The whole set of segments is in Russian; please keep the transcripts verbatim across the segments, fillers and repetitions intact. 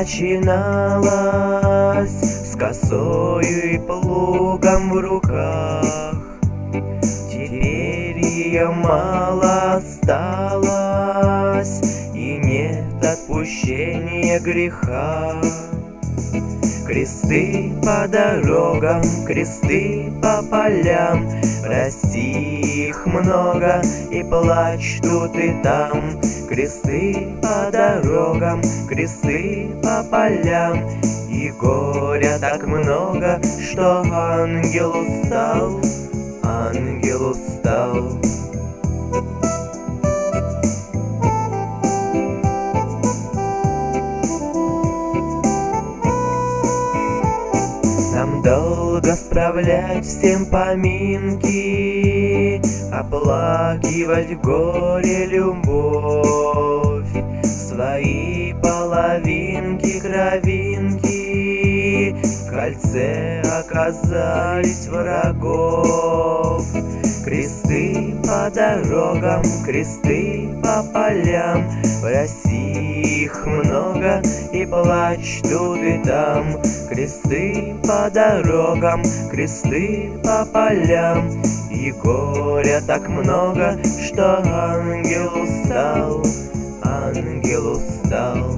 начиналась с косою и плугом в руках. Теперь ее мало осталось, и нет отпущения греха. Кресты по дорогам, кресты по полям, в России их много, и плач тут и там. Кресты по дорогам, кресты по полям, и горя так много, что ангел устал, ангел устал. Нам долго справлять всем поминки, оплакивать горе, любовь. Свои половинки, кровинки в кольце оказались врагов. Кресты по дорогам, кресты по полям, в России их много, и плач тут и там. Кресты по дорогам, кресты по полям, и горя так много, что ангел устал, ангел устал.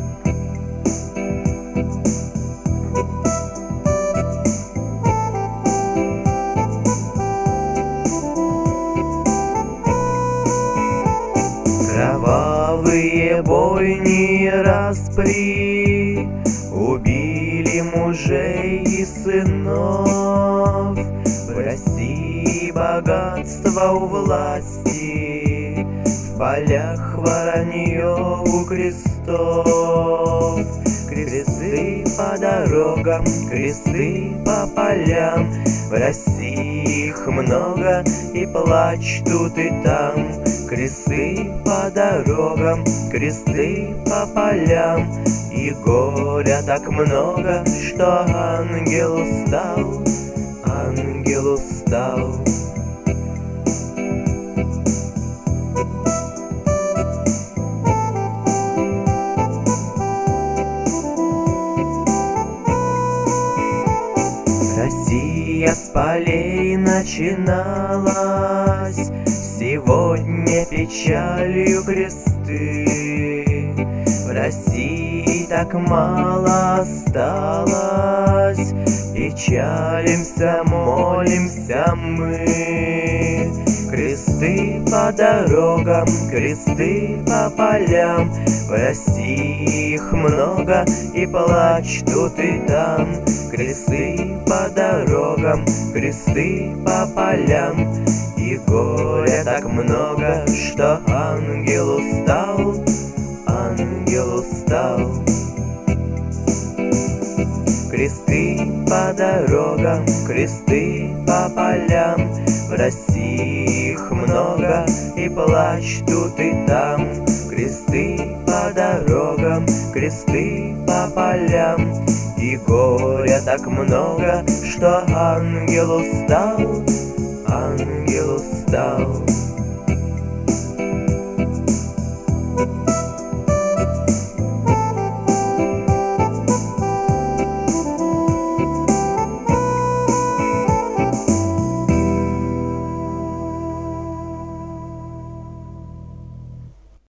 Кровавые бойни распри убили мужей и сынов. В России богатство у власти, в полях воронье у крестов. Кресты по дорогам, кресты по полям, в России их много, и плач тут и там. Кресты по дорогам, кресты по полям, и горя так много, что ангел устал, ангел устал. Россия с полей начиналась, сегодня печалью кресты. В России так мало осталось, печалимся, молимся мы. Кресты по дорогам, кресты по полям, в России их много, и плач тут и там. Кресты по дорогам, кресты по полям, и горя так много, что ангел устал, ангел устал. Кресты по дорогам, кресты по полям, в России их много, и плач тут и там. Кресты по дорогам, кресты по полям, и горя так много, что ангел устал, ангел устал.